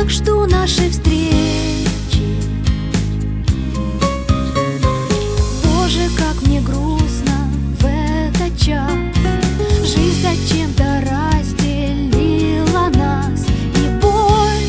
так жду нашей встречи. Боже, как мне грустно в этот час. Жизнь зачем-то разделила нас, и боль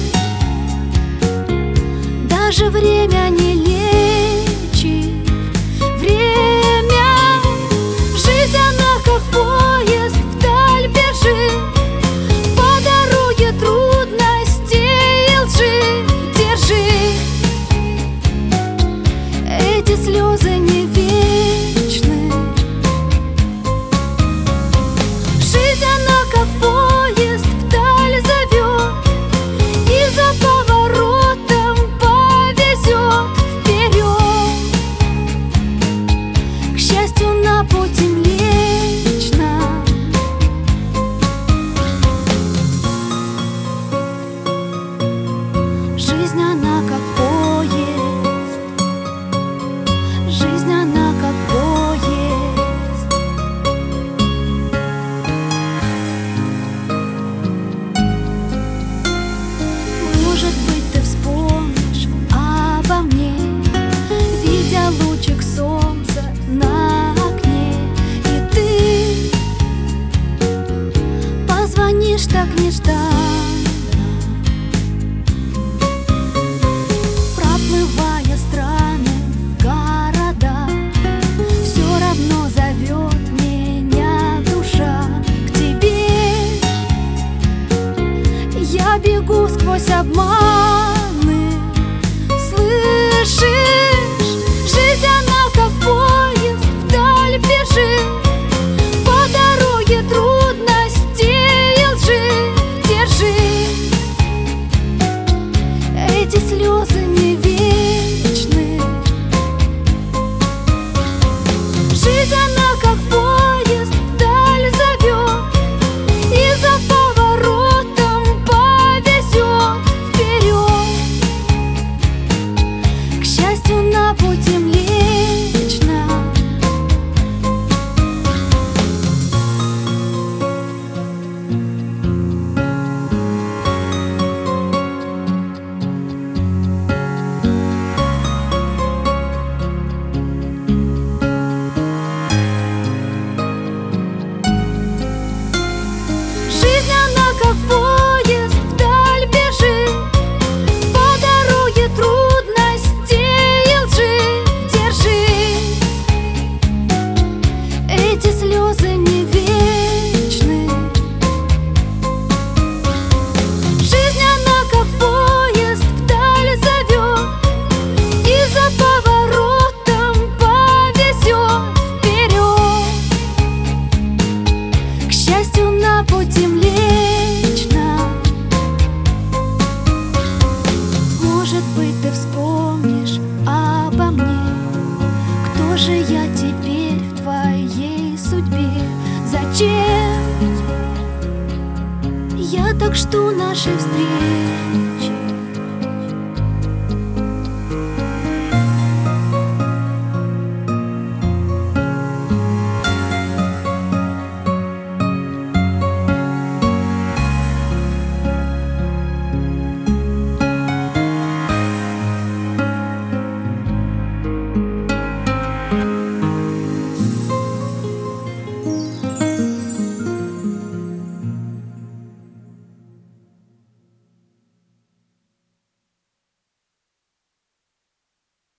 даже время не лечит. Время, жизнь она как поезд вдаль бежит. По дороге трудностей и лжи. Держи, эти слезы не вечны. Жизнь она как поезд вдаль зовет, и за поворотом повезет вперед. К счастью, на пути Млечна. Жизнь она как поезд, жизнь она как поезд. Может быть, ты вспомнишь обо мне, видя лучик солнца на окне. И ты позвонишь так нежданно, проплывая страны, города. Все равно зовет меня душа к тебе. Я бегу сквозь обманы, слышишь? Жизнь она как поезд вдаль бежит. По дороге трудностей и лжи. Держи, эти слезы не вечны. Жизнь она как поезд вдаль зовет, и за поворотом повезет вперед. К счастью, на пути Млечна. Жизнь она как поезд вдаль бежит. По дороге трудностей и лжи. Держи, эти слезы не вечны. Жизнь она как поезд вдаль зовет, и за поворотом повезет вперед. К счастью, на пути Млечна. Может быть, ты вспомнишь обо мне. Кто же я теперь в твоей судьбе? Зачем я так жду нашей встречи?